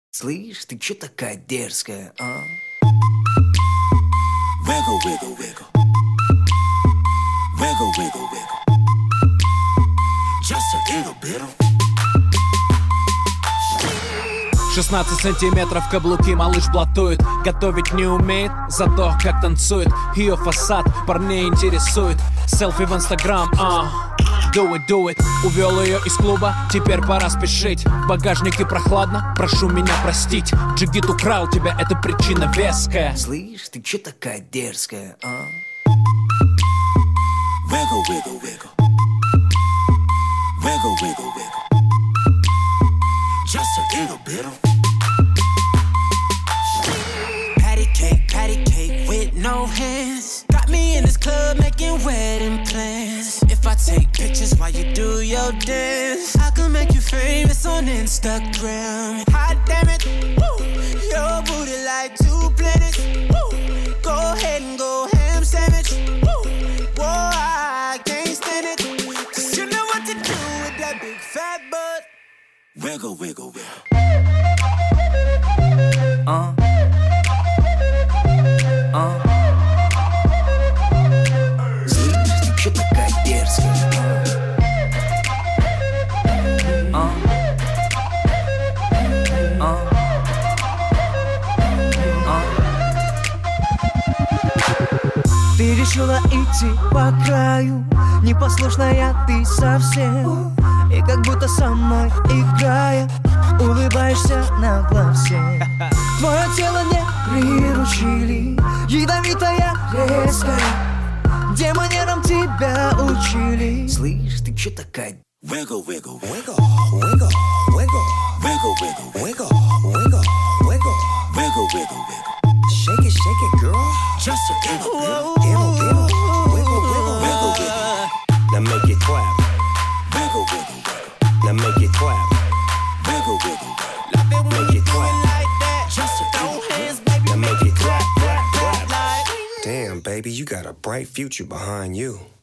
Слышь, ты чё такая дерзкая, а? Wiggle, wiggle, wiggle. Wiggle, wiggle, wiggle. Just a little bit of... 16 сантиметров каблуки, малыш блатует. Готовить не умеет, зато как танцует. Ее фасад парней интересует. Селфи в инстаграм, do it. Увел ее из клуба, теперь пора спешить. В багажнике прохладно, прошу меня простить. Джигит украл тебя, это причина веская. Слышь, ты чё такая дерзкая, а? Wiggle, wiggle, wiggle. Wiggle, wiggle, wiggle. Just a little bit of... Patty cake with no hands. Got me in this club making wedding plans. If I take pictures while you do your dance, I can make you famous on Instagram. Hot damn it, woo. Your booty like 2 planets. Woo. Go ahead and go ham sandwich. Woo. Whoa, I can't stand it. 'Cause you know what to do with that big fat butt. Wiggle, wiggle, wiggle. Слышь, ты чё такая дерзкая, Ты решила идти по краю, непослушная ты совсем. И как будто со мной играя, улыбаешься нагло всем. Твое тело не приручили, ядовитая, резкая. Где манерам тебя учили? Слышь, ты чё такая... Wiggle, wiggle, wiggle, wiggle, wiggle, wiggle, wiggle, wiggle, wiggle, wiggle, wiggle, wiggle, wiggle. Shake it, girl. Just a little bit, wiggle, wiggle, wiggle, wiggle. Now make it clap. Wiggle, wiggle, wiggle. Now make it clap. Wiggle, wiggle, wiggle. Make it clap. Just a little bit. Now make it clap, clap, clap. Damn, baby, you got a bright future behind you.